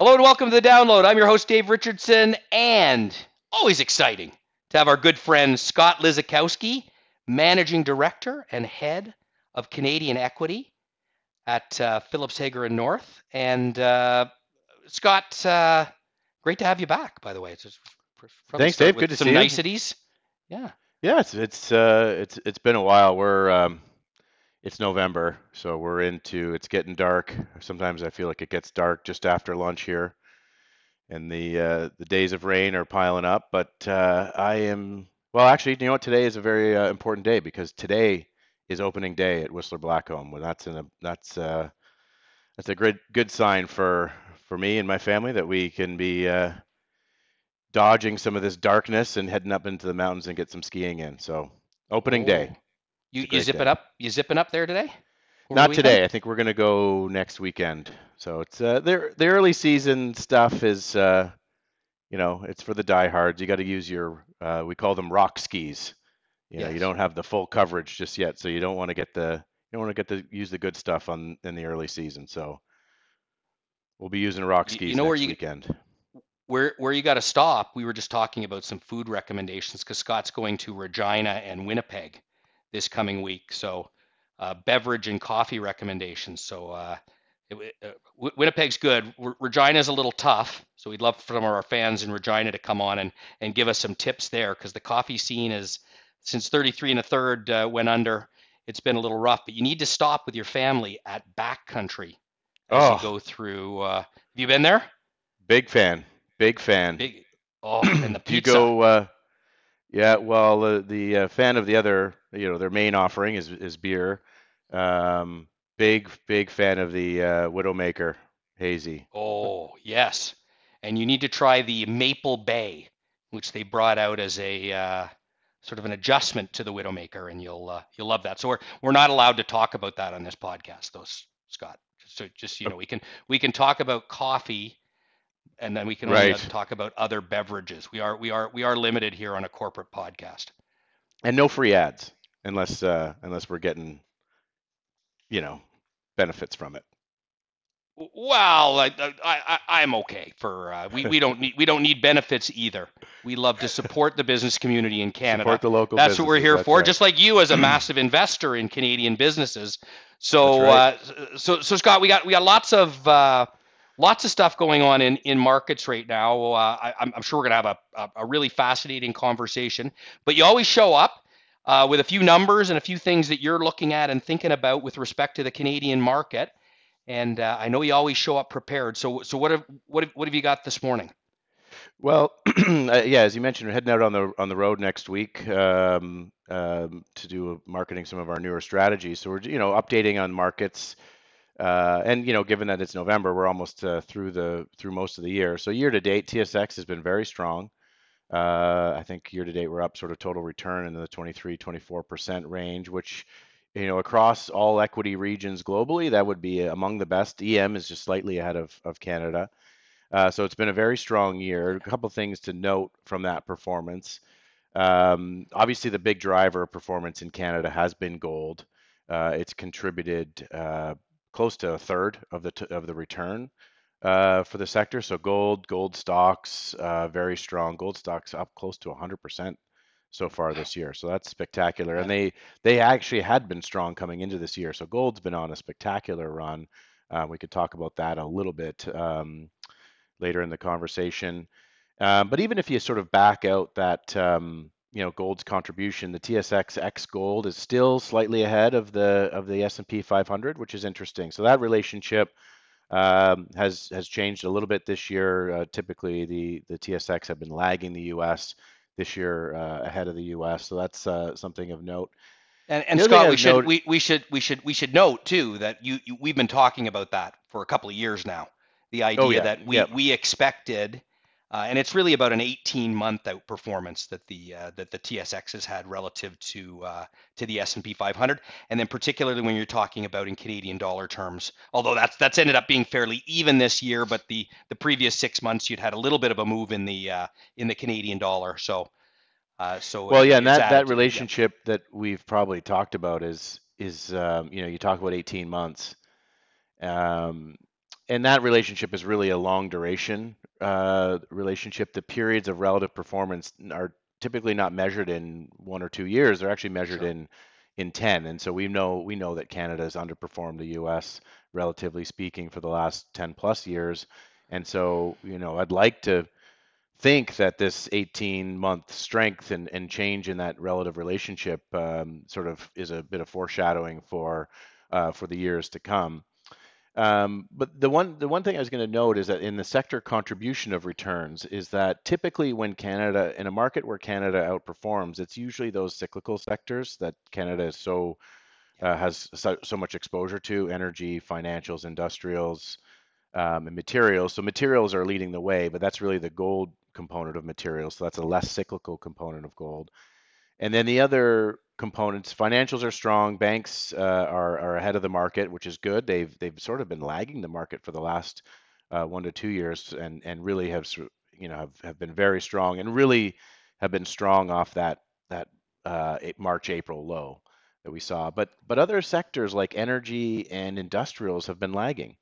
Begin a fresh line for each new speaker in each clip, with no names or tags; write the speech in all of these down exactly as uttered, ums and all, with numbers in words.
Hello and welcome to the download. I'm your host, Dave Richardson, and always exciting to have our good friend Scott Lizakowski, Managing Director and Head of Canadian Equity at uh, Phillips Hager and North. And uh, Scott, uh, great to have you back, by the way. Just probably
Thanks,
start
Dave.
with
Good to
some
see you.
niceties. Yeah.
Yeah, it's it's uh it's it's been a while. We're um it's November, so we're into it's getting dark. Sometimes I feel like it gets dark just after lunch here, and the uh the days of rain are piling up. But uh I am well, actually, you know what? Today is a very uh, important day because today is opening day at Whistler Blackcomb. Well, that's in a that's uh that's a good good sign for for me and my family that we can be uh dodging some of this darkness and heading up into the mountains and get some skiing in. So, opening day.
Oh, you
It's a
you
great
zipping
day.
up? You zipping up there today over the
Not
weekend?
today. I think we're going to go next weekend. So, it's uh the the early season stuff is uh you know, it's for the diehards. You got to use your uh we call them rock skis. You know, you
Yes.
don't have the full coverage just yet, so you don't want to get the you don't want to get the use the good stuff on in the early season. So, we'll be using rock
You, you
skis
know where
next
you
weekend.
where where you got to stop. We were just talking about some food recommendations because Scott's going to Regina and Winnipeg this coming week. So, uh, beverage and coffee recommendations. So, uh, it, uh, Winnipeg's good. Regina's a little tough. So, we'd love for some of our fans in Regina to come on and and give us some tips there because the coffee scene is since thirty-three and a third uh, went under. It's been a little rough, but you need to stop with your family at Backcountry as you
Oh,
go through. Uh, have you been there?
big fan. Big fan.
Big. Oh, and the
Do you
pizza.
go uh Yeah, well, uh, the uh, fan of the other, you know, their main offering is is beer. Um, big, big fan of the uh, Widowmaker hazy.
Oh, yes. And you need to try the Maple Bay, which they brought out as a uh, sort of an adjustment to the Widowmaker, and you'll uh, you'll love that. So we're we're not allowed to talk about that on this podcast, though, Scott. So just you
Uh,
know, we can we can talk about coffee, and then we can only uh,
Right.
talk about other beverages. We are we are we are limited here on a corporate podcast.
And no free ads unless uh, unless we're getting, you know, benefits from it.
Well, I, I, I am okay for uh, we we don't need we don't need benefits either. We love to support the business community in Canada.
Support the local
That's what we're
businesses.
here
That's
for.
right.
Just like you, as a massive investor in Canadian businesses.
That's
So,
right.
uh, so, so Scott, we got we got lots of uh, lots of stuff going on in in markets right now. Uh, I, I'm, I'm sure we're gonna have a, a a really fascinating conversation. But you always show up uh, with a few numbers and a few things that you're looking at and thinking about with respect to the Canadian market. And uh, I know you always show up prepared. So, so what have what have, what have you got this morning?
Well, uh, yeah, as you mentioned, we're heading out on the on the road next week um, um, to do marketing some of our newer strategies. So we're, you know, updating on markets. Uh, and you know, given that it's November, we're almost uh, through the through most of the year. So year to date, T S X has been very strong. Uh, I think year to date we're up sort of total return in the twenty-three, twenty-four percent range, which you know across all equity regions globally, that would be among the best. E M is just slightly ahead of of Canada. Uh, so it's been a very strong year. A couple things to note from that performance. Um, obviously, the big driver of performance in Canada has been gold. Uh, it's contributed uh, close to a third of the t- of the return uh, for the sector. So gold, gold stocks, uh, very strong. Gold stocks up close to one hundred percent so far this year. So that's spectacular. And
That,
they they actually had been strong coming into this year. So gold's been on a spectacular run. Uh, we could talk about that a little bit um, later in the conversation. Um, but even if you sort of back out that um, you know gold's contribution, the T S X X Gold is still slightly ahead of the of the S and P five hundred, which is interesting. So that relationship um, has has changed a little bit this year. Uh, typically, the the T S X have been lagging the U S this year uh, ahead of the U S. So that's uh, something of note.
and and
The other thing
Scott,
I
we
would
should
note,
we, we should we should we should note too that you, you we've been talking about that for a couple of years now. The
oh
idea
yeah,
that
yeah,
we we expected, uh, and it's really about an eighteen month outperformance that the uh, that the T S X has had relative to uh, to the S and P five hundred, and then particularly when you're talking about in Canadian dollar terms. Although that's that's ended up being fairly even this year, but the the previous six months you'd had a little bit of a move in the uh, in the Canadian dollar. So uh, so
well,
it,
yeah, and
it's
that that
added to it. Yep.
relationship that we've probably talked about is is um, you know you talk about eighteen months. Um, and that relationship is really a long duration uh, relationship. The periods of relative performance are typically not measured in one or two years. They're actually measured
Sure.
in in ten. And so we know we know that Canada has underperformed the U S relatively speaking for the last ten plus years. And so, you know, I'd like to think that this eighteen month strength and, and change in that relative relationship um, sort of is a bit of foreshadowing for uh, for the years to come. Um, but the one the one thing I was going to note is that in the sector contribution of returns is that typically when Canada in a market where Canada outperforms, it's usually those cyclical sectors that Canada is so
Yeah.
uh, has so, so much exposure to: energy, financials, industrials, um, and materials. So materials are leading the way, but that's really the gold component of materials. So that's a less cyclical component of gold. And then the other components, financials are strong. Banks uh, are are ahead of the market, which is good. They've they've sort of been lagging the market for the last uh, one to two years, and and really have you know have, have been very strong, and really have been strong off that that uh, March April low that we saw. But but other sectors like energy and industrials have been lagging.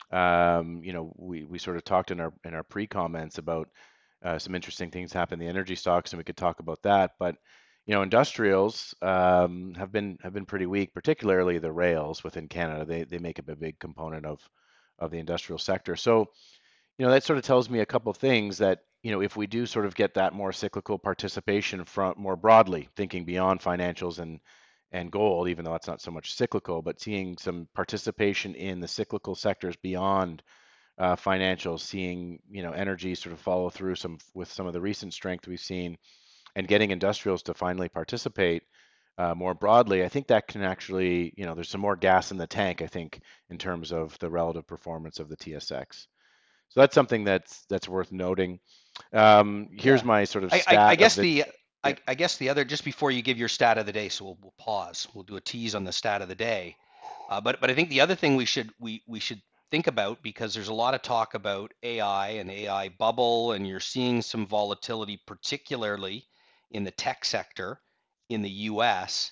Um, you know, we we sort of talked in our in our pre-comments about uh, some interesting things happen in the energy stocks, and we could talk about that. But you know, industrials um, have been have been pretty weak, particularly the rails within Canada. They they make up a big component of of the industrial sector. So you know, that sort of tells me a couple of things that you know, if we do sort of get that more cyclical participation from more broadly, thinking beyond financials and and gold, even though it's not so much cyclical, but seeing some participation in the cyclical sectors beyond uh, financials, seeing you know energy sort of follow through some with some of the recent strength we've seen, and getting industrials to finally participate uh, more broadly, I think that can actually, you know, there's some more gas in the tank, I think, in terms of the relative performance of the T S X. So that's something that's that's worth noting. Um, here's
Yeah.
my sort of
I, I, I
stat of
guess
the.
the
Yeah.
I, I guess the other just before you give your stat of the day, so we'll, we'll pause. We'll do a tease on the stat of the day. Uh, but but I think the other thing we should we we should think about, because there's a lot of talk about A I and A I bubble, and you're seeing some volatility, particularly in the tech sector in the U S.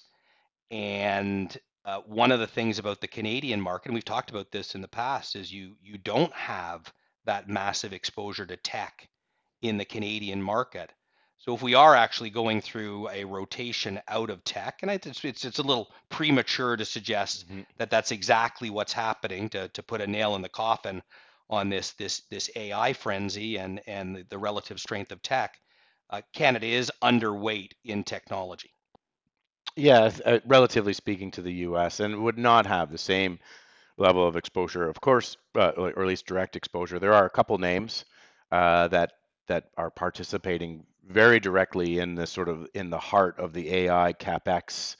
And uh, one of the things about the Canadian market, and we've talked about this in the past, is you you don't have that massive exposure to tech in the Canadian market. So if we are actually going through a rotation out of tech, and it's it's, it's a little premature to suggest
Mhm.
that that's exactly what's happening, to to put a nail in the coffin on this this this A I frenzy and and the relative strength of tech. Uh, Canada is underweight in technology.
Yeah, uh, relatively speaking to the U S, and would not have the same level of exposure, of course, uh, or at least direct exposure. There are a couple names uh, that that are participating very directly in the sort of in the heart of the A I capex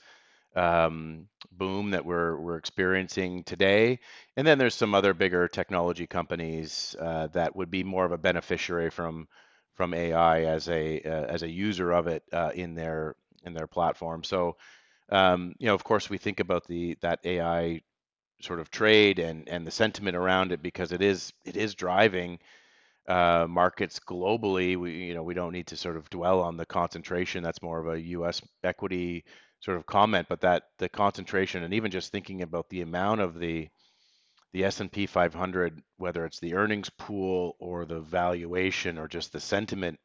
um, boom that we're we're experiencing today. And then there's some other bigger technology companies uh, that would be more of a beneficiary from from A I as a uh, as a user of it uh, in their in their platform. So um, you know, of course, we think about the that A I sort of trade and and the sentiment around it because it is it is driving uh, markets globally. We you know we don't need to sort of dwell on the concentration. That's more of a U S equity sort of comment, but that the concentration and even just thinking about the amount of the the S and P five hundred, whether it's the earnings pool or the valuation or just the sentiment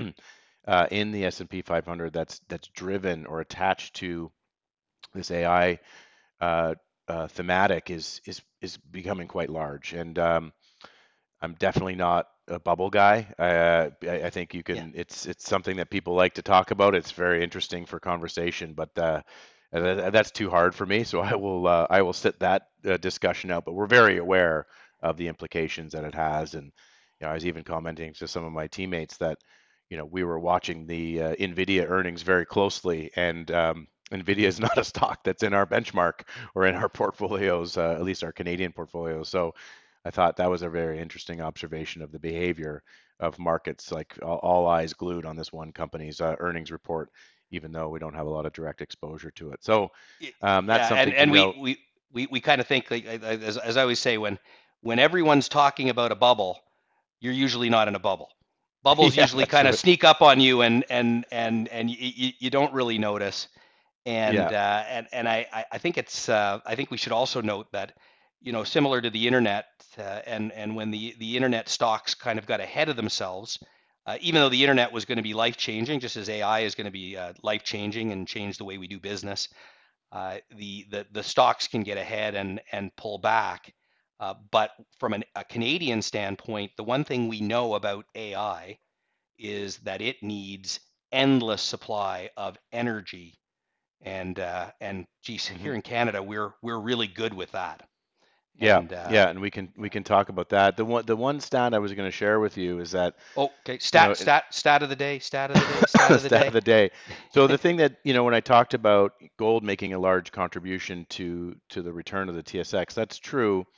uh, in the S and P five hundred that's that's driven or attached to this A I uh, uh, thematic is is is becoming quite large. And um, I'm definitely not a bubble guy. Uh, I, I think you
Yeah.
can. It's it's something that people like to talk about. It's very interesting for conversation, but uh, that, that's too hard for me. So I will uh, I will sit that uh, discussion out. But we're very aware of the implications that it has, and you know, I was even commenting to some of my teammates that you know we were watching the uh, Nvidia earnings very closely, and um, Nvidia is not a stock that's in our benchmark or in our portfolios, uh, at least our Canadian portfolios. So I thought that was a very interesting observation of the behavior of markets, like all, all eyes glued on this one company's uh, earnings report, even though we don't have a lot of direct exposure to it. So um, that's
Yeah, and
something to
and we
note.
we we, we kind of think, like, as, as I always say, when when everyone's talking about a bubble, you're usually not in a bubble. Bubbles
Yeah,
usually
that's
kind of
right.
sneak up on you, and and and and you, you, you don't really notice. And
Yeah.
uh, and and I I think it's uh, I think we should also note that you know, similar to the internet, uh, and and when the the internet stocks kind of got ahead of themselves, uh, even though the internet was going to be life changing, just as A I is going to be uh, life changing and change the way we do business, uh, the, the the stocks can get ahead and and pull back. Uh, but from an, a Canadian standpoint, the one thing we know about A I is that it needs endless supply of energy, and uh, and geez,
Hmm.
here in Canada, we're we're really good with that.
Yeah,
And uh,
yeah, and we can we can talk about that. The one the one stat I was going to share with you is that,
oh, okay,
you know,
stat stat stat of the day, stat of the day, stat of the
stat of
day.
the day. So the thing that, you know, when I talked about gold making a large contribution to to the return of the T S X, that's true.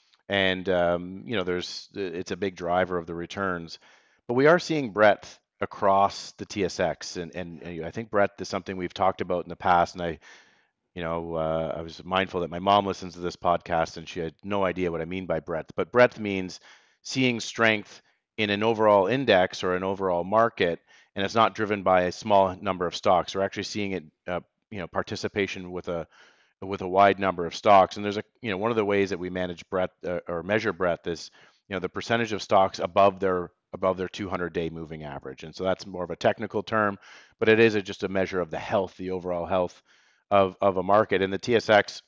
And um, you know, there's it's a big driver of the returns. But we are seeing breadth across the T S X, and and, and I think breadth is something we've talked about in the past. And I, you know, uh, I was mindful that my mom listens to this podcast and she had no idea what I mean by breadth. But breadth means seeing strength in an overall index or an overall market, and it's not driven by a small number of stocks. We're actually seeing it, uh, you know, participation with a with a wide number of stocks. And there's a, you know, one of the ways that we manage breadth, uh, or measure breadth, is, you know, the percentage of stocks above their above their two hundred day moving average. And so that's more of a technical term, but it is a, just a measure of the health, the overall health of of a market. And the T S X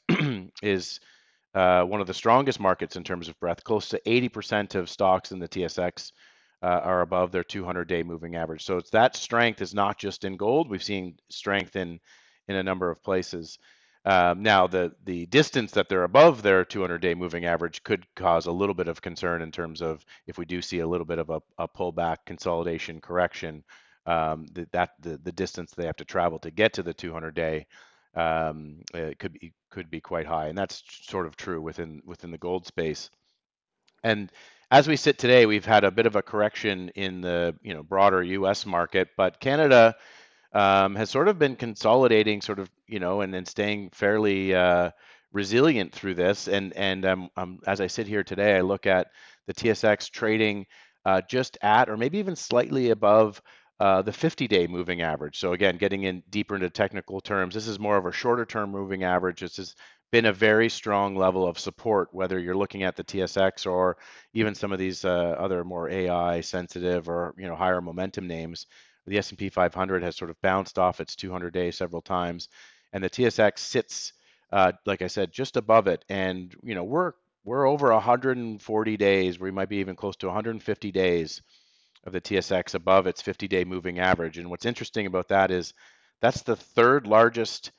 is uh, one of the strongest markets in terms of breadth. Close to eighty percent of stocks in the T S X uh, are above their two hundred day moving average. So it's that strength is not just in gold. We've seen strength in in a number of places. Um, now, the the distance that they're above their two hundred day moving average could cause a little bit of concern in terms of if we do see a little bit of a, a pullback, consolidation, correction, um, the, that the, the distance they have to travel to get to the two hundred day um, it could be could be quite high, and that's sort of true within within the gold space. And as we sit today, we've had a bit of a correction in the, you know, broader U S market, but Canada um, has sort of been consolidating, sort of, you know, and then staying fairly uh, resilient through this. And and um, um, as I sit here today, I look at the T S X trading uh, just at, or maybe even slightly above, uh, the fifty-day moving average. So again, getting in deeper into technical terms, this is more of a shorter term moving average. This has been a very strong level of support, whether you're looking at the T S X or even some of these uh, other more A I sensitive or, you know, higher momentum names. The S and P five hundred has sort of bounced off its two hundred day several times, and the T S X sits, uh, like I said, just above it. And, you know, we're we're over one hundred forty days. We might be even close to one hundred fifty days of the T S X above its fifty day moving average. And what's interesting about that is that's the third largest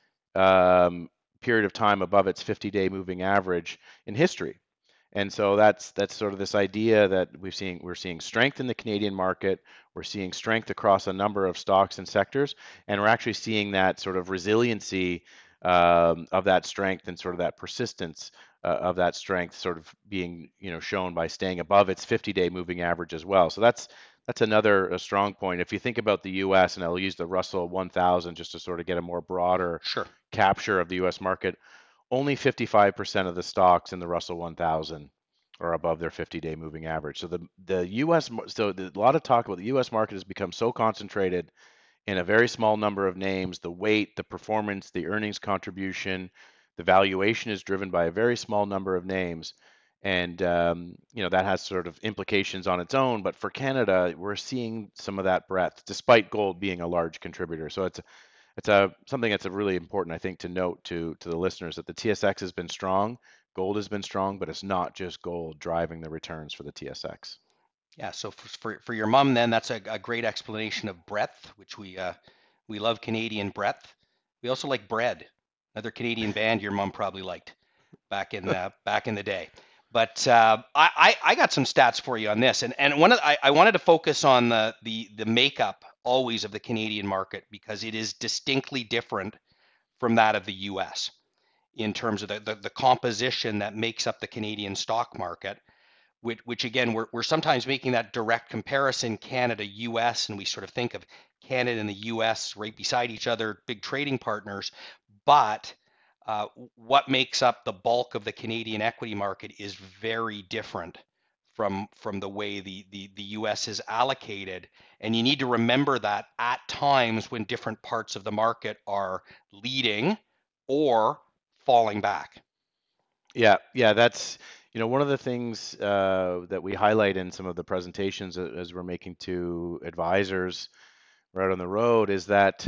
um, period of time above its fifty day moving average in history. And so that's that's sort of this idea that we've seen we're seeing strength in the Canadian market, we're seeing strength across a number of stocks and sectors, and we're actually seeing that sort of resiliency um, of that strength and sort of that persistence uh, of that strength sort of being, you know, shown by staying above its fifty day moving average as well. So that's that's another a strong point. If you think about the U S, and I'll use the Russell one thousand just to sort of get a more broader
Sure.
capture of the U S market, only fifty-five percent of the stocks in the Russell one thousand are above their fifty day moving average. So the the U S so the, a lot of talk about the U S market has become so concentrated in a very small number of names. The weight, the performance, the earnings contribution, the valuation is driven by a very small number of names. And um, you know, that has sort of implications on its own. But for Canada, we're seeing some of that breadth, despite gold being a large contributor. So it's it's a something that's a really important, I think, to note to to the listeners, that the T S X has been strong, gold has been strong, but it's not just gold driving the returns for the T S X.
Yeah. So for for, for your mom, then that's a, a great explanation of breadth, which we uh, we love Canadian breadth. We also like bread. Another Canadian band your mom probably liked back in uh, back in the day. But uh, I, I I got some stats for you on this, and and one of I, I wanted to focus on the the the makeup always of the Canadian market, because it is distinctly different from that of the U S in terms of the, the, the composition that makes up the Canadian stock market, which, which again, we're, we're sometimes making that direct comparison, Canada, U S, and we sort of think of Canada and the U S right beside each other, big trading partners. But uh, what makes up the bulk of the Canadian equity market is very different from from the way the, the, the U S is allocated. And you need to remember that at times when different parts of the market are leading or falling back.
Yeah, yeah, that's, you know, one of the things uh, that we highlight in some of the presentations a- as we're making to advisors right on the road is that,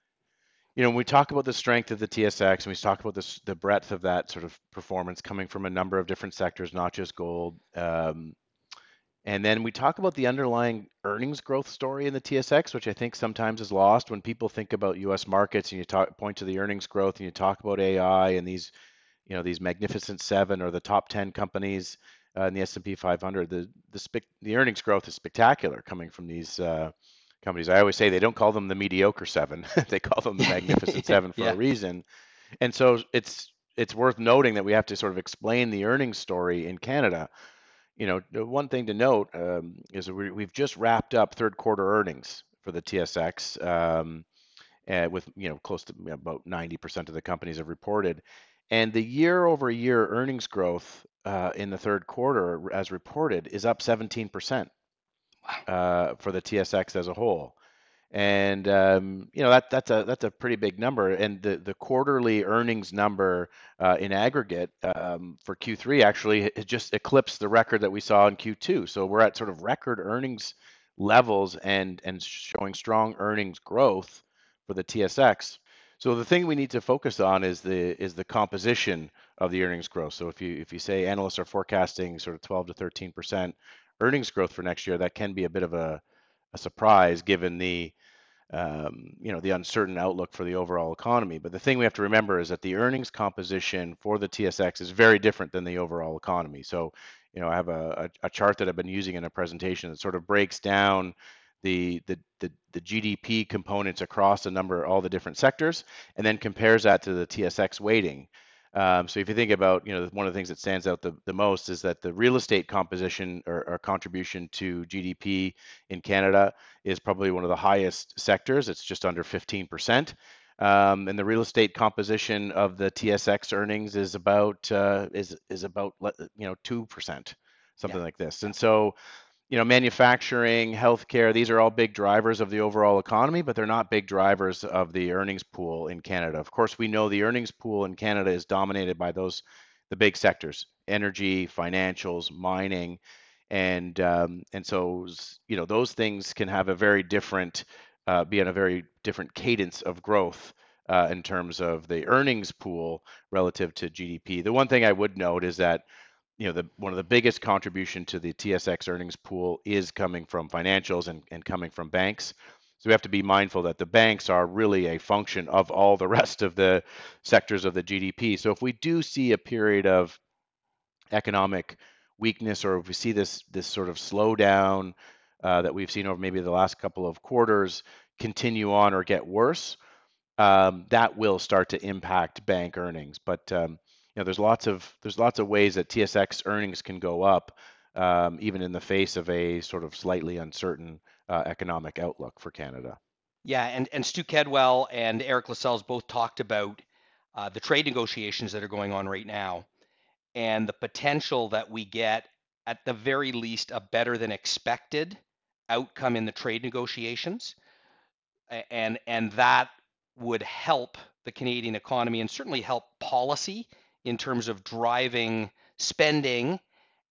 you know, when we talk about the strength of the T S X and we talk about this, the breadth of that sort of performance coming from a number of different sectors, not just gold. Um, and then we talk about the underlying earnings growth story in the T S X, which I think sometimes is lost when people think about U S markets and you talk, point to the earnings growth and you talk about A I and these, you know, these magnificent seven or the top ten companies uh, in the S and P five hundred. The the spec, the earnings growth is spectacular coming from these uh, companies. I always say they don't call them the mediocre seven; they call them the magnificent seven for a
Yeah.
reason. And so it's it's worth noting that we have to sort of explain the earnings story in Canada. You know, the one thing to note um, is that we, we've just wrapped up third quarter earnings for the T S X. Um, uh, with you know close to you know, about ninety percent of the companies have reported, and the year over year earnings growth uh, in the third quarter, as reported, is up seventeen percent
Wow.
uh, for the T S X as a whole. And um, you know that that's a that's a pretty big number, and the the quarterly earnings number uh, in aggregate um, for Q three actually it just eclipsed the record that we saw in Q two. So we're at sort of record earnings levels and and showing strong earnings growth for the T S X. So the thing we need to focus on is the is the composition of the earnings growth. So if you if you say analysts are forecasting sort of twelve to thirteen percent earnings growth for next year, that can be a bit of a, a surprise given the um, you know, the uncertain outlook for the overall economy. But the thing we have to remember is that the earnings composition for the T S X is very different than the overall economy. So, you know, I have a, a, a chart that I've been using in a presentation that sort of breaks down the, the the the G D P components across a number all the different sectors, and then compares that to the T S X weighting. Um, so if you think about, you know, one of the things that stands out the, the most is that the real estate composition or, or contribution to G D P in Canada is probably one of the highest sectors. It's just under fifteen percent. Um, and the real estate composition of the T S X earnings is about uh, is is about you know two percent,
Yeah.
something like this.
Yeah.
And so you know, manufacturing, healthcare, these are all big drivers of the overall economy, but they're not big drivers of the earnings pool in Canada. Of course, we know the earnings pool in Canada is dominated by those, the big sectors, energy, financials, mining, and um, and so you know those things can have a very different, uh, be on a very different cadence of growth uh, in terms of the earnings pool relative to G D P. The one thing I would note is that you know, the one of the biggest contribution to the T S X earnings pool is coming from financials and, and coming from banks. So we have to be mindful that the banks are really a function of all the rest of the sectors of the G D P. So if we do see a period of economic weakness, or if we see this this sort of slowdown uh, that we've seen over maybe the last couple of quarters continue on or get worse, um, that will start to impact bank earnings. But um, you know, there's lots of there's lots of ways that T S X earnings can go up, um, even in the face of a sort of slightly uncertain uh, economic outlook for Canada.
Yeah, and and Stu Kedwell and Eric Lascelles both talked about uh, the trade negotiations that are going on right now and the potential that we get, at the very least, a better than expected outcome in the trade negotiations, and and that would help the Canadian economy and certainly help policy in terms of driving spending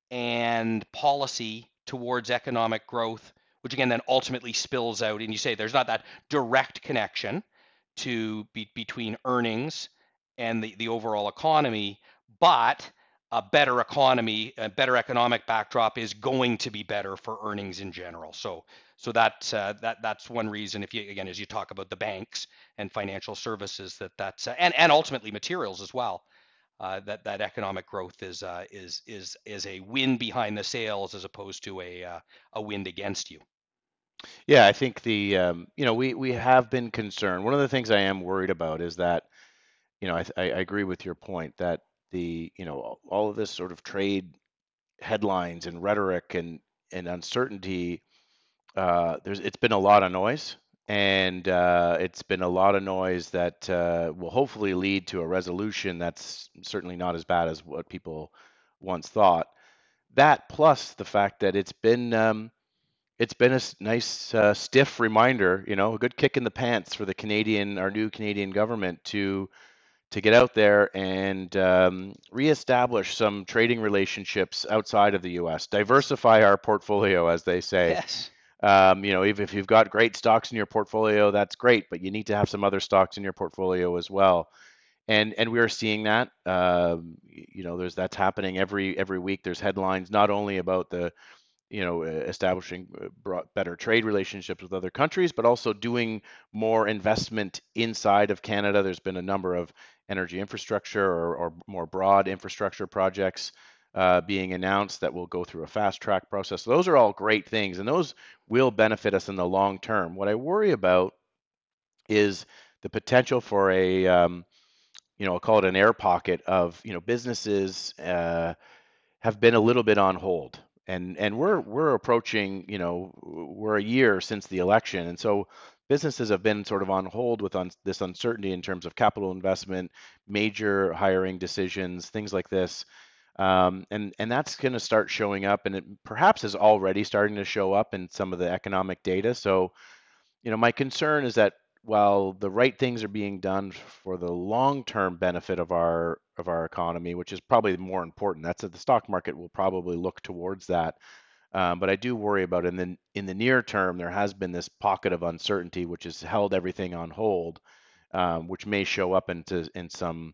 and policy towards economic growth, which again then ultimately spills out. And you say there's not that direct connection to be, between earnings and the, the overall economy, but a better economy, a better economic backdrop is going to be better for earnings in general. So, so that uh, that that's one reason. If you again, as you talk about the banks and financial services, that that's uh, and and ultimately materials as well, uh, that that economic growth is uh, is is is a wind behind the sails as opposed to a uh, a wind against you.
Yeah, I think the um, you know we we have been concerned. One of the things I am worried about is that you know I, I I agree with your point that the you know all of this sort of trade headlines and rhetoric and and uncertainty, uh, there's it's been a lot of noise, and uh, it's been a lot of noise that uh, will hopefully lead to a resolution that's certainly not as bad as what people once thought. That plus the fact that it's been um, it's been a s- nice uh, stiff reminder, you know, a good kick in the pants for the Canadian, our new Canadian government to to get out there and um, reestablish some trading relationships outside of the U S,
Yes.
diversify our portfolio, as they say.
Yes.
Um, you know, if, if you've got great stocks in your portfolio, that's great, but you need to have some other stocks in your portfolio as well. And and we are seeing that. Um, you know, there's that's happening every every week. There's headlines not only about the you know, uh, establishing uh, better trade relationships with other countries, but also doing more investment inside of Canada. There's been a number of energy infrastructure or, or more broad infrastructure projects uh, being announced that will go through a fast track process. So those are all great things, and those will benefit us in the long term. What I worry about is the potential for a, um, you know, I'll call it an air pocket of, you know, businesses. Uh, have been a little bit on hold. And and we're we're approaching, you know, we're a year since the election. And so businesses have been sort of on hold with un this uncertainty in terms of capital investment, major hiring decisions, things like this. Um, and and that's going to start showing up, and it perhaps is already starting to show up in some of the economic data. So you know, my concern is that while the right things are being done for the long-term benefit of our of our economy, which is probably more important, that's that the stock market will probably look towards that. Um, but I do worry about it. In the in the near term, there has been this pocket of uncertainty, which has held everything on hold, um, which may show up into in some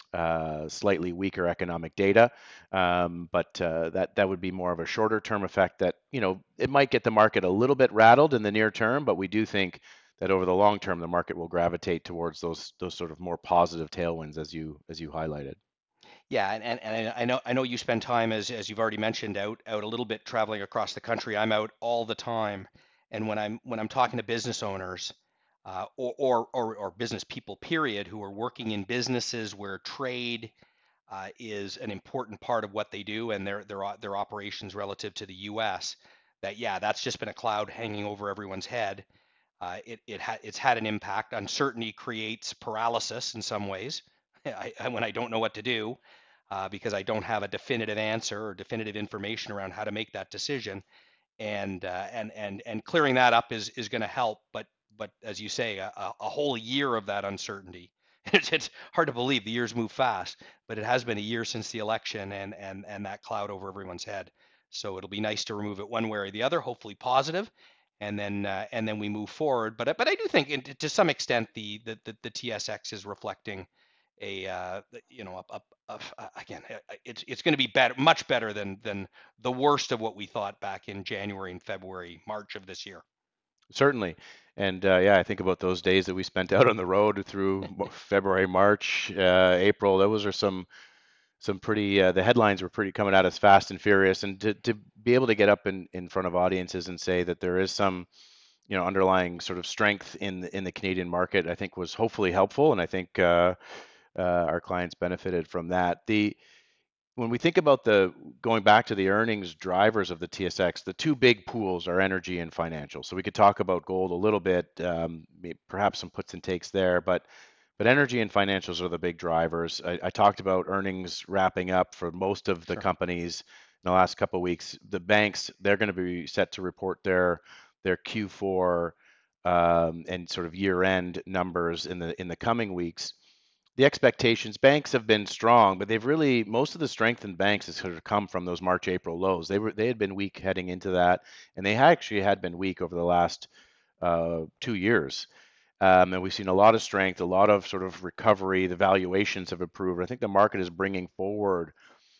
uh, slightly weaker economic data. Um, but uh, that that would be more of a shorter term effect that, you know, it might get the market a little bit rattled in the near term, but we do think that over the long term, the market will gravitate towards those those sort of more positive tailwinds as you as you highlighted.
Yeah, and, and, and I know I know you spend time as as you've already mentioned out out a little bit traveling across the country. I'm out all the time, and when I'm when I'm talking to business owners, uh, or, or or or business people, period, who are working in businesses where trade uh, is an important part of what they do and their their their operations relative to the U S. That yeah, that's just been a cloud hanging over everyone's head. Uh, it it ha- it's had an impact. Uncertainty creates paralysis in some ways. I, I, when I don't know what to do, uh, because I don't have a definitive answer or definitive information around how to make that decision, and uh, and and and clearing that up is is going to help. But but as you say, a, a whole year of that uncertainty. It's, it's hard to believe the years move fast, but it has been a year since the election and and and that cloud over everyone's head. So it'll be nice to remove it one way or the other, hopefully positive, and then uh, and then we move forward. But but I do think in, to some extent the the the, the T S X is reflecting a uh, you know a, a, a, again it's it's going to be better, much better than than the worst of what we thought back in January and February, March of this year.
Certainly. And uh, yeah, I think about those days that we spent out on the road through February, March, uh, April. Those are some some pretty uh, the headlines were pretty coming at us fast and furious, and to, to be able to get up in, in front of audiences and say that there is some, you know, underlying sort of strength in the, in the Canadian market, I think was hopefully helpful, and I think uh, uh, our clients benefited from that. The when we think about the going back to the earnings drivers of the T S X, the two big pools are energy and financial. So we could talk about gold a little bit, um, perhaps some puts and takes there, but but energy and financials are the big drivers. I, I talked about earnings wrapping up for most of the
Sure.
companies in the last couple of weeks. The banks, they're going to be set to report their their Q four um, and sort of year-end numbers in the in the coming weeks. The expectations, banks have been strong, but they've really most of the strength in banks has sort of come from those March, April lows. They were they had been weak heading into that, and they actually had been weak over the last uh, two years. Um, and we've seen a lot of strength, a lot of sort of recovery. The valuations have improved. I think the market is bringing forward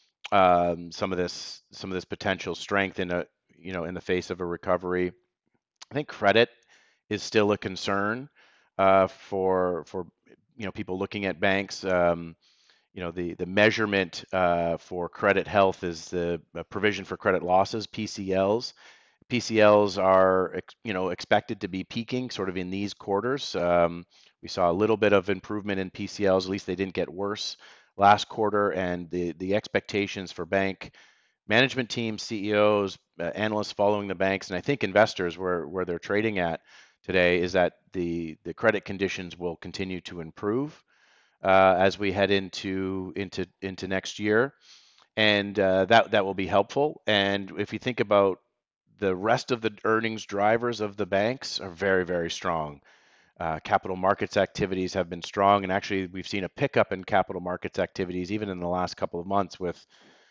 um, some of this some of this potential strength in a you know in the face of a recovery. I think credit is still a concern uh, for for you know people looking at banks. Um, you know the the measurement uh, for credit health is the uh, provision for credit losses, P C Ls. P C Ls are you know expected to be peaking sort of in these quarters. Um, we saw a little bit of improvement in P C Ls. At least they didn't get worse last quarter, and the the expectations for bank management teams, C E Os, uh, analysts following the banks, and I think investors where where they're trading at today is that the the credit conditions will continue to improve uh, as we head into into into next year, and uh, that that will be helpful. And if you think about the rest of the earnings drivers of the banks are very very strong. Uh, capital markets activities have been strong, and actually we've seen a pickup in capital markets activities even in the last couple of months with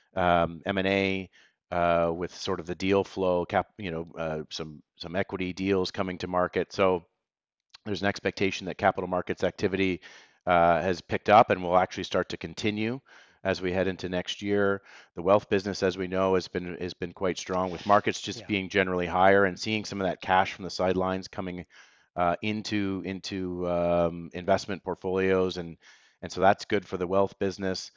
um, M and A, uh, with sort of the deal flow, cap, you know, uh, some some equity deals coming to market. So there's an expectation that capital markets activity uh, has picked up and will actually start to continue as we head into next year. The wealth business, as we know, has been has been quite strong, with markets just
Yeah.
being generally higher and seeing some of that cash from the sidelines coming uh, into into um, investment portfolios, and and so that's good for the wealth business.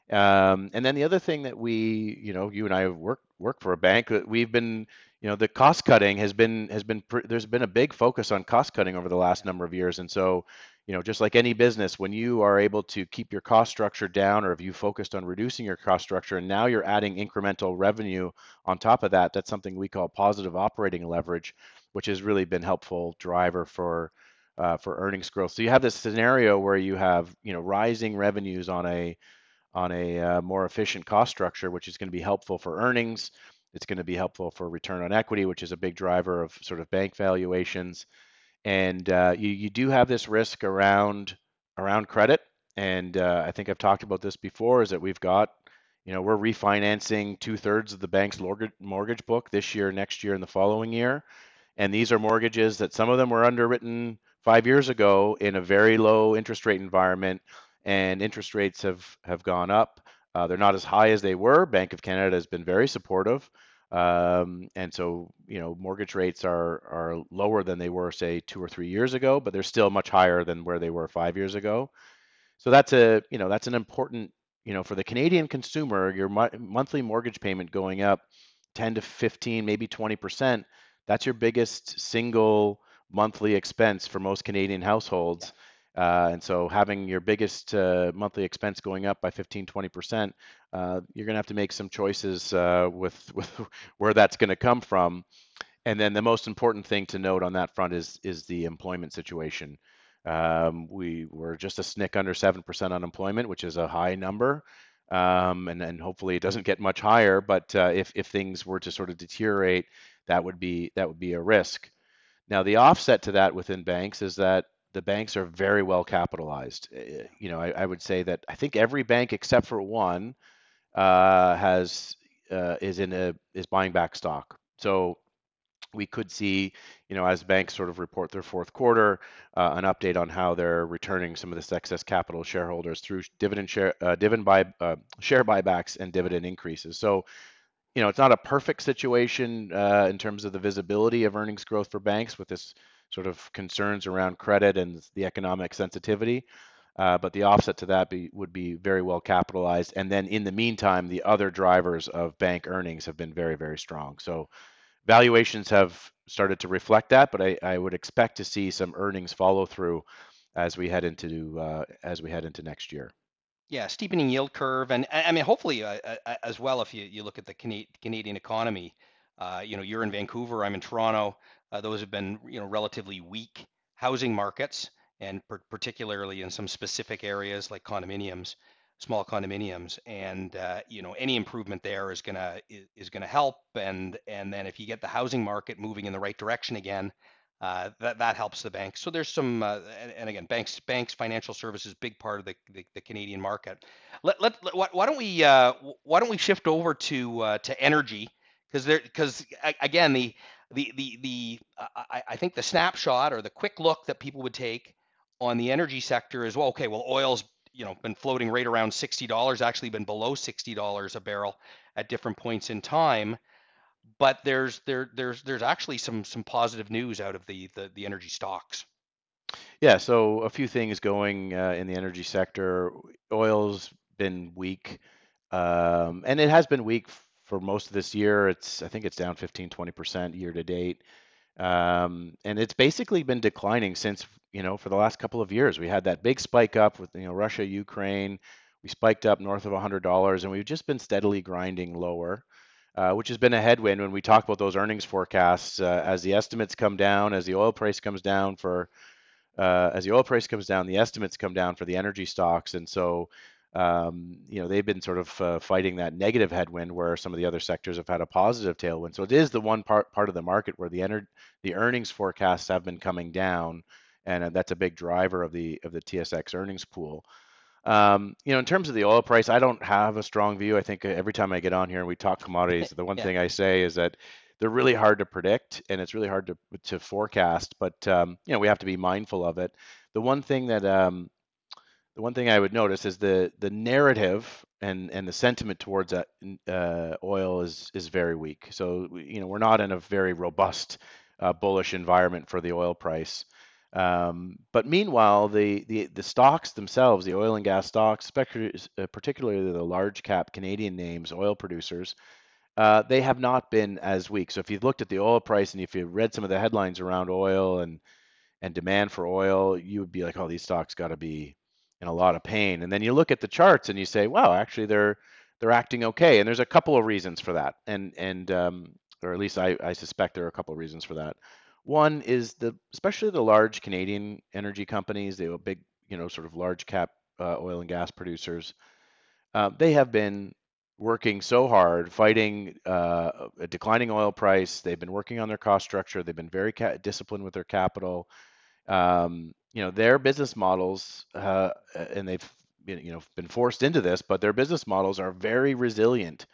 Um, and then the other thing that we, you know, you and I work work for a bank. uh, We've been, you know, the cost cutting has been has been pr- there's been a big focus on cost cutting over the last number of years. And so, you know, just like any business, when you are able to keep your cost structure down, or if you focused on reducing your cost structure, and now you're adding incremental revenue on top of that, that's something we call positive operating leverage, which has really been helpful driver for uh, for earnings growth. So you have this scenario where you have, you know, rising revenues on a on a uh, more efficient cost structure, which is going to be helpful for earnings. It's going to be helpful for return on equity, which is a big driver of sort of bank valuations. And uh, you you do have this risk around around credit. And uh, I think I've talked about this before. Is that we've got, you know, we're refinancing two thirds of the bank's mortgage mortgage book this year, next year, and the following year. And these are mortgages that some of them were underwritten five years ago in a very low interest rate environment, and interest rates have have gone up. Uh, they're not as high as they were. Bank of Canada has been very supportive, um, and so, you know, mortgage rates are are lower than they were, say, two or three years ago, but they're still much higher than where they were five years ago. So that's a, you know, that's an important, you know, for the Canadian consumer, your mo- monthly mortgage payment going up ten to fifteen, maybe twenty percent, that's your biggest single monthly expense for most Canadian
Yeah.
households. Uh, and so having your biggest uh, monthly expense going up by fifteen, twenty percent, uh, you're going to have to make some choices uh, with, with where that's going to come from. And then the most important thing to note on that front is is the employment situation. Um, we were just a snick under seven percent unemployment, which is a high number, um, and and hopefully it doesn't get much higher. But uh, if if things were to sort of deteriorate, that would be that would be a risk. Now, the offset to that within banks is that the banks are very well capitalized. Uh, You know, I, I would say that I think every bank except for one uh, has uh, is in a is buying back stock. So we could see, you know, as banks sort of report their fourth quarter, uh, an update on how they're returning some of this excess capital to shareholders through dividend share, uh, dividend buy, uh, share buybacks and dividend increases. So, you know, it's not a perfect situation uh, in terms of the visibility of earnings growth for banks with this sort of concerns around credit and the economic sensitivity. Uh, but the offset to that be, would be very well capitalized. And then in the meantime, the other drivers of bank earnings have been very, very strong. So valuations have started to reflect that, but I, I would expect to see some earnings follow through as we head into uh, as we head into next year.
Yeah, steepening yield curve, and I I mean, hopefully, uh, uh, uh, as well, if you, you look at the Cana- Canadian economy, uh, you know, you're in Vancouver, I'm in Toronto. Uh, those have been, you know, relatively weak housing markets, and per- particularly in some specific areas like condominiums, small condominiums, and uh, you know, any improvement there is gonna is, is gonna help, and and then if you get the housing market moving in the right direction again, uh, that that helps the banks. So there's some, uh, and, and again, banks, banks, financial services, big part of the the, the Canadian market. Let, let, let why, why don't we uh, why don't we shift over to uh, to energy, because there because again the the the the uh, I, I think the snapshot or the quick look that people would take on the energy sector is, well, okay, well, oil's, you know, been floating right around sixty dollars, actually been below sixty dollars a barrel at different points in time, but there's there there's there's actually some some positive news out of the the, the energy stocks.
Yeah, so a few things going uh, in the energy sector. Oil's been weak, um, and it has been weak f- for most of this year. It's I think it's down fifteen, twenty percent year to date. Um, and it's basically been declining since, you know, for the last couple of years. We had that big spike up with, you know, Russia, Ukraine. We spiked up north of one hundred dollars, and we've just been steadily grinding lower, uh, which has been a headwind when we talk about those earnings forecasts. Uh, as the estimates come down, as the oil price comes down for, uh, as the oil price comes down, the estimates come down for the energy stocks. And so, um, you know, they've been sort of uh, fighting that negative headwind where some of the other sectors have had a positive tailwind. So it is the one part part of the market where the ener- the earnings forecasts have been coming down, and uh, that's a big driver of the of the T S X earnings pool. Um, you know, in terms of the oil price, I don't have a strong view. I think uh, every time I get on here and we talk commodities, the one
Yeah.
thing I say is that they're really hard to predict and it's really hard to to forecast. But um, you know, we have to be mindful of it. The one thing that um, the one thing I would notice is the the narrative and and the sentiment towards uh, uh, oil is is very weak. So you know, we're not in a very robust uh, bullish environment for the oil price. Um, but meanwhile, the, the the stocks themselves, the oil and gas stocks, spec- uh, particularly the large cap Canadian names, oil producers, uh, they have not been as weak. So if you've looked at the oil price and if you read some of the headlines around oil and and demand for oil, you would be like, oh, these stocks got to be in a lot of pain. And then you look at the charts and you say, wow, actually they're they're acting okay. And there's a couple of reasons for that. And and um, or at least I, I suspect there are a couple of reasons for that. One is the especially the large Canadian energy companies, they were big, you know, sort of large cap uh, oil and gas producers. Uh, they have been working so hard fighting uh, a declining oil price. They've been working on their cost structure. They've been very ca- disciplined with their capital. Um, you know, their business models, uh, and they've been, you know, been forced into this, but their business models are very resilient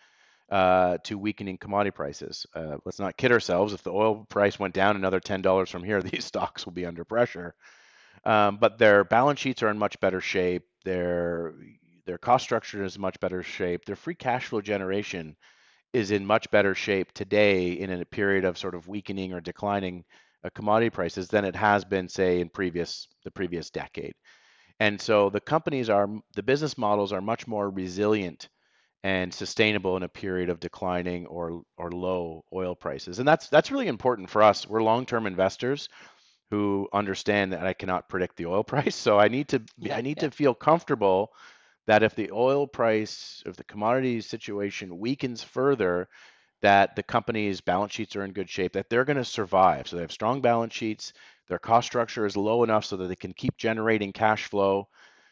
uh, to weakening commodity prices. Uh, let's not kid ourselves. If the oil price went down another ten dollars from here, these stocks will be under pressure. Um, but their balance sheets are in much better shape. Their their cost structure is in much better shape. Their free cash flow generation is in much better shape today in a period of sort of weakening or declining uh, commodity prices than it has been, say, in previous the previous decade. And so the companies are the business models are much more resilient and sustainable in a period of declining or or low oil prices. And that's that's really important for us. We're long-term investors who understand that I cannot predict the oil price. So I need to
Yeah.
I need
Yeah.
to feel comfortable that if the oil price, if the commodity situation weakens further, that the company's balance sheets are in good shape, that they're going to survive. So they have strong balance sheets. Their cost structure is low enough so that they can keep generating cash flow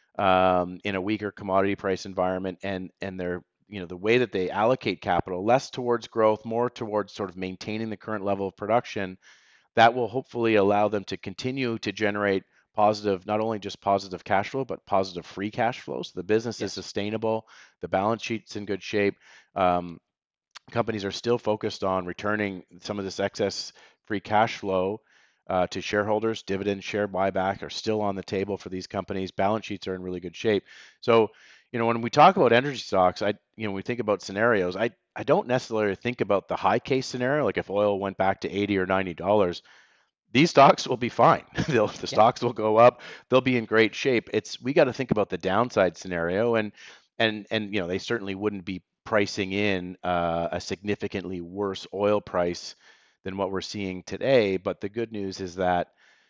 um, in a weaker commodity price environment, and and they're you know the way that they allocate capital less towards growth, more towards sort of maintaining the current level of production. That will hopefully allow them to continue to generate positive, not only just positive cash flow, but positive free cash flow. So the business is
Yes.
sustainable, the balance sheet's in good shape. Um, companies are still focused on returning some of this excess free cash flow uh, to shareholders. Dividend share buyback are still on the table for these companies. Balance sheets are in really good shape. So, you know, when we talk about energy stocks, I, you know, we think about scenarios. I, I don't necessarily think about the high case scenario, like if oil went back to eighty or ninety dollars. These stocks will be fine. They'll, the
Yeah.
stocks will go up. They'll be in great shape. It's we got to think about the downside scenario, and and and you know they certainly wouldn't be pricing in uh, a significantly worse oil price than what we're seeing today. But the good news is that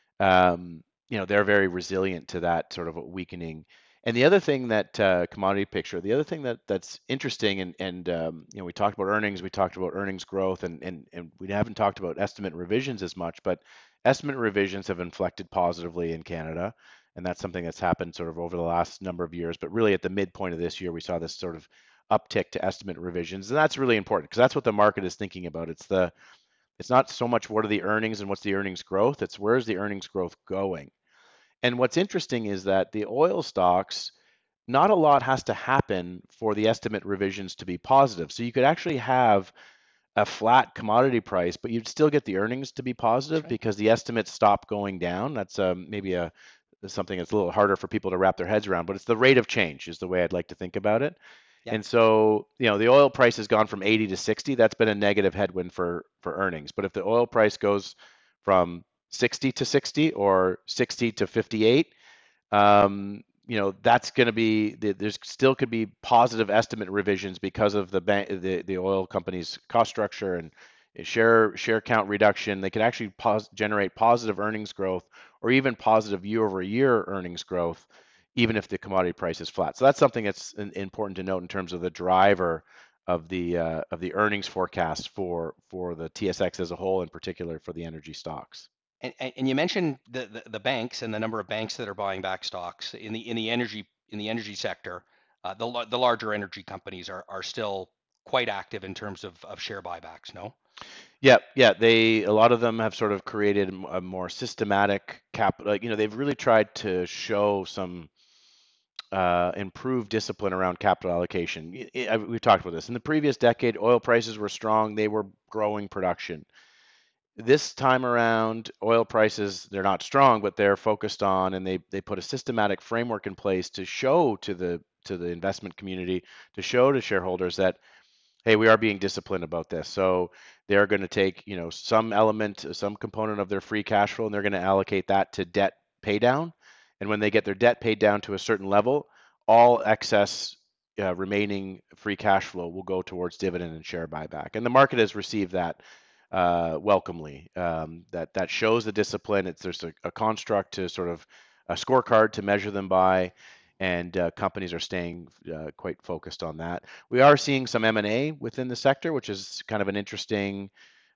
um, you know they're very resilient to that sort of a weakening. And the other thing that uh, commodity picture, the other thing that that's interesting, and and um, you know we talked about earnings, we talked about earnings growth, and and and we haven't talked about estimate revisions as much, but estimate revisions have inflected positively in Canada, and that's something that's happened sort of over the last number of years. But really, at the midpoint of this year, we saw this sort of uptick to estimate revisions, and that's really important because that's what the market is thinking about. It's the it's not so much what are the earnings and what's the earnings growth, it's where's the earnings growth going. And what's interesting is that the oil stocks, not a lot has to happen for the estimate revisions to be positive. So you could actually have a flat commodity price, but you'd still get the earnings to be
That's
positive
right.
because the estimates stop going down. That's um, maybe a something that's a little harder for people to wrap their heads around, but it's the rate of change is the way I'd like to think about it.
Yeah.
And so, you know, the oil price has gone from eighty to sixty. That's been a negative headwind for for earnings. But if the oil price goes from sixty to sixty or sixty to fifty-eight, um, you know, that's going to be there's still could be positive estimate revisions because of the bank, the the oil company's cost structure and share share count reduction. They could actually pos- generate positive earnings growth or even positive year over year earnings growth, even if the commodity price is flat. So that's something that's important to note in terms of the driver of the uh, of the earnings forecast for for the T S X as a whole, in particular for the energy stocks.
And, and and you mentioned the, the the banks and the number of banks that are buying back stocks in the in the energy in the energy sector. Uh, the the larger energy companies are are still quite active in terms of, of share buybacks, no?
Yeah, yeah. They a lot of them have sort of created a more systematic capital. Like, you know, they've really tried to show some uh, improved discipline around capital allocation. Y- I- We've talked about this in the previous decade. Oil prices were strong; they were growing production. This time around, oil prices, they're not strong, but they're focused on, and they they put a systematic framework in place to show to the to the investment community, to show to shareholders that, hey, we are being disciplined about this. So they're going to take, you know, some element, some component of their free cash flow, and they're going to allocate that to debt pay down. And when they get their debt paid down to a certain level, all excess uh, remaining free cash flow will go towards dividend and share buyback. And the market has received that uh, welcomely. Um, that that shows the discipline. It's there's a, a construct to sort of a scorecard to measure them by, and uh, companies are staying uh, quite focused on that. We are seeing some M and A within the sector, which is kind of an interesting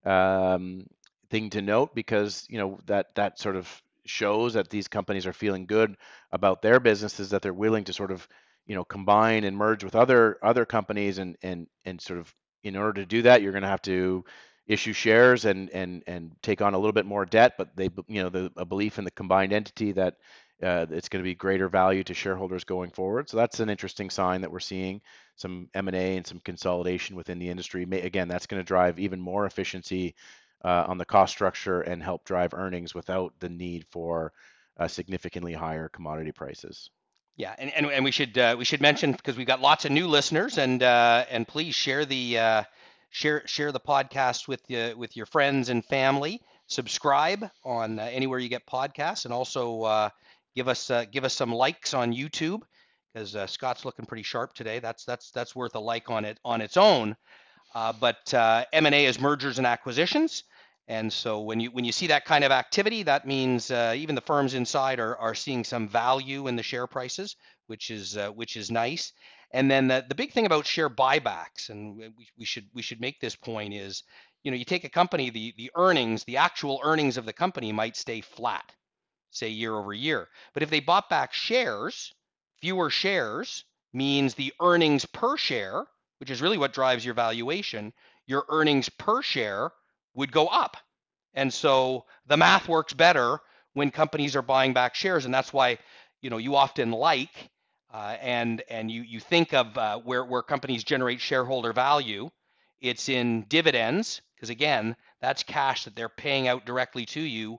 um, thing to note, because you know that that sort of shows that these companies are feeling good about their businesses, that they're willing to sort of you know combine and merge with other other companies, and and and sort of, in order to do that, you're going to have to issue shares and and and take on a little bit more debt, but they you know the a belief in the combined entity that uh, it's going to be greater value to shareholders going forward. So that's an interesting sign that we're seeing some M and A and some consolidation within the industry. May, again, that's going to drive even more efficiency uh, on the cost structure and help drive earnings without the need for uh, significantly higher commodity prices.
Yeah, and, and, and we should uh, we should mention, because we've got lots of new listeners, and uh, and please share the uh, share share the podcast with uh, with your friends and family. Subscribe on uh, anywhere you get podcasts, and also uh, give us uh, give us some likes on YouTube, because uh, Scott's looking pretty sharp today. That's that's that's worth a like on it on its own. Uh, but uh, M and A is mergers and acquisitions. And so when you when you see that kind of activity, that means uh, even the firms inside are, are seeing some value in the share prices, which is uh, which is nice. And then the, the big thing about share buybacks, and we, we should we should make this point, is, you know, you take a company, the the earnings, the actual earnings of the company might stay flat, say year over year. But if they bought back shares, fewer shares means the earnings per share, which is really what drives your valuation, your earnings per share would go up. And so the math works better when companies are buying back shares. And that's why, you know, you often like uh, and and you you think of uh, where where companies generate shareholder value. It's in dividends, because again, that's cash that they're paying out directly to you,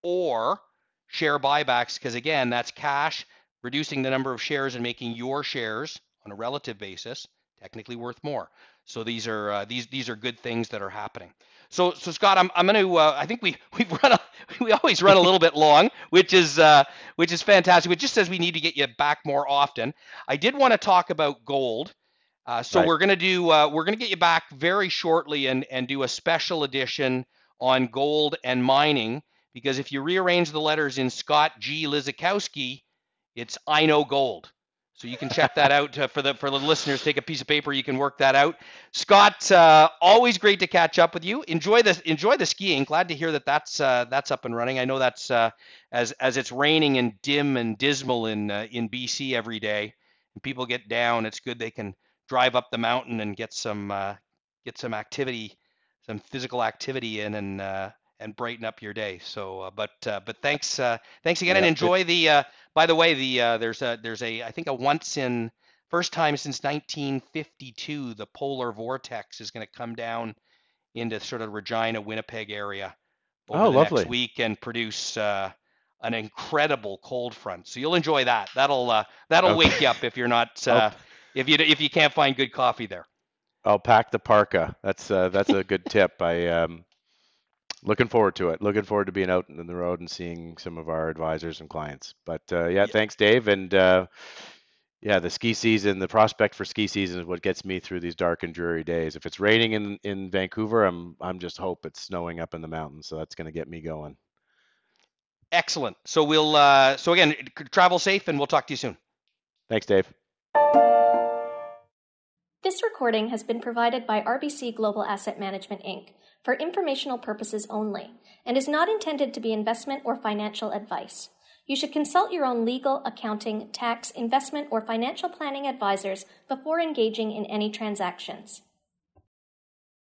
or share buybacks, because again, that's cash reducing the number of shares and making your shares on a relative basis technically worth more. So these are uh, these these are good things that are happening. So so Scott, I'm I'm going to uh, I think we we've run a, we always run a little bit long, which is uh, which is fantastic. It just says we need to get you back more often. I did want to talk about gold. Uh, so
Right.
we're going to do uh, we're going to get you back very shortly and and do a special edition on gold and mining, because if you rearrange the letters in Scott G. Lizakowski, it's I Know Gold. So you can check that out uh, for the for the listeners. Take a piece of paper, you can work that out. Scott, uh, always great to catch up with you. Enjoy the enjoy the skiing. Glad to hear that that's uh, that's up and running. I know that's uh, as as it's raining and dim and dismal in uh, in B C every day, and people get down. It's good they can drive up the mountain and get some uh, get some activity, some physical activity in, and uh, and brighten up your day. So, uh, but uh, but thanks uh, thanks again, and
Yeah. Good.
enjoy the. Uh, by the way, the uh, there's a there's a I think a once in first time since nineteen fifty-two, the polar vortex is going to come down into sort of Regina, Winnipeg area over
Oh,
the next
lovely.
week and produce uh, an incredible cold front. So you'll enjoy that. That'll uh, that'll wake you
Okay.
up if you're not
I'll
uh, if you if you can't find good coffee there.
I'll pack the parka. That's uh, that's a good tip. I um looking forward to it. Looking forward to being out in the road and seeing some of our advisors and clients. But uh, yeah,
Yeah,
thanks, Dave. And uh, yeah, the ski season, the prospect for ski season is what gets me through these dark and dreary days. If it's raining in in Vancouver, I'm I'm just hope it's snowing up in the mountains. So that's going to get me going.
excellent. So we'll uh, so again, travel safe, and we'll talk to you soon.
Thanks, Dave.
This recording has been provided by R B C Global Asset Management, Incorporated for informational purposes only and is not intended to be investment or financial advice. You should consult your own legal, accounting, tax, investment, or financial planning advisors before engaging in any transactions.